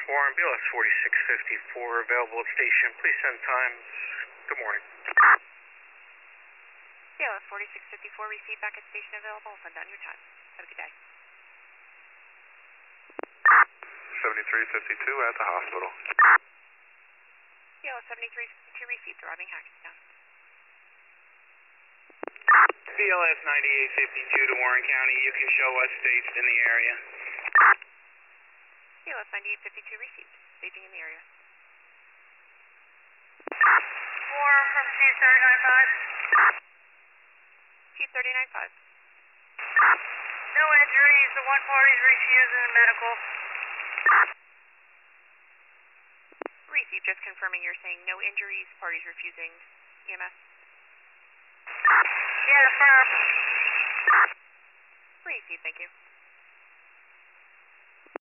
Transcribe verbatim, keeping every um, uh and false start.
Warren, B L S forty-six fifty-four, available at station. Please send times. Good morning. B L S forty-six fifty-four, receive back at station available. Send down your time. Have a good day. seventy-three fifty-two at the hospital. B L S seventy-three fifty-two, received, arriving Hackettstown. B L S ninety-eight fifty-two to Warren County, you can show us staged in the area. B L S ninety-eight fifty-two, received, staging in the area. Warren from Chief thirty-nine five. Chief thirty-nine five. No injuries, the one party's refusing the medical. Received, just confirming you're saying no injuries, parties refusing E M S. Yeah, affirm. Received, thank you.